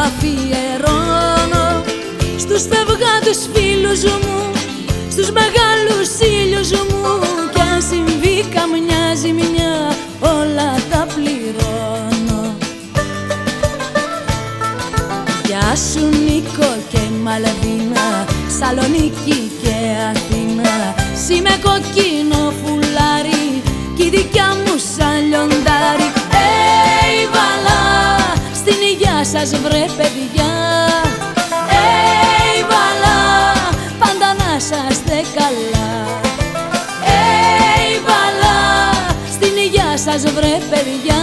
αφιερώνω στους φευγάτους φίλους μου, στους μεγάλους ήλιους μου, κι αν συμβεί καμιά ζημιά όλα τα πληρώνω. Γεια σου Νίκο και Μαλβίνα, Σαλονίκη και Αθήνα, σ' είμαι κοκκίνο φουλάρι κι η δικιά μου σαν λιοντάρι. Βαλά, στην υγειά σας βρε παιδιά, βαλά, πάντα να είσαστε καλά. Βαλά, στην υγειά σας βρε παιδιά,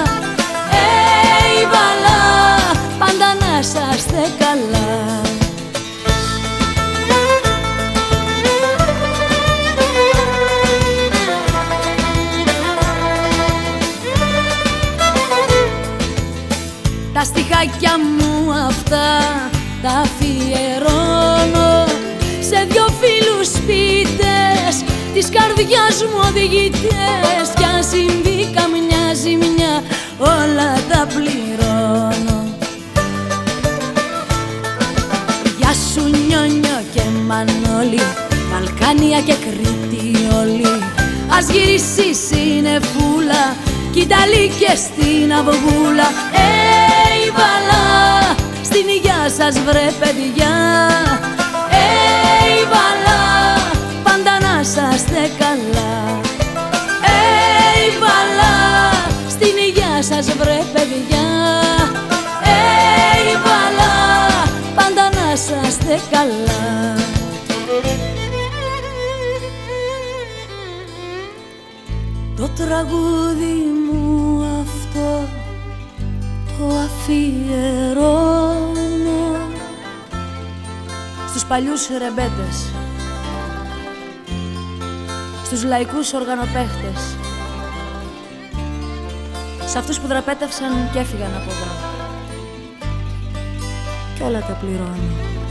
βαλά, πάντα να είσαστε καλά. Τα στιχάκια μου αυτά τα αφιερώνω σε δυο φίλους σπίτες της καρδιάς μου οδηγητές, κι αν συμβεί καμιά ζημιά όλα τα πληρώνω. Γεια σου Νιόνιο και Μανώλη, Βαλκάνια και Κρήτη όλοι, ας γυρίσει η συννεφούλα κι Ιταλή και στην αυγούλα. Βαλά, στην υγειά σας βρε παιδιά, βαλά, πάντα να είσαστε καλά. Βαλά, στην υγειά σας βρε παιδιά, βαλά, πάντα να είσαστε καλά. Το τραγούδι μου αυτό το αφιερώνω στους παλιούς ρεμπέτες, στους λαϊκούς οργανοπαίχτες, σε αυτούς που δραπέτευσαν και έφυγαν από εδώ, κι όλα τα πληρώνω.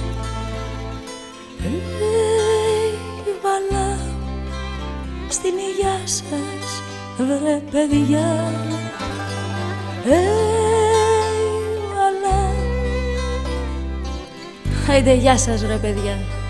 Βαλά, στην υγειά σας βρε παιδιά, βαλά, άιντε γεια σας ρε παιδιά.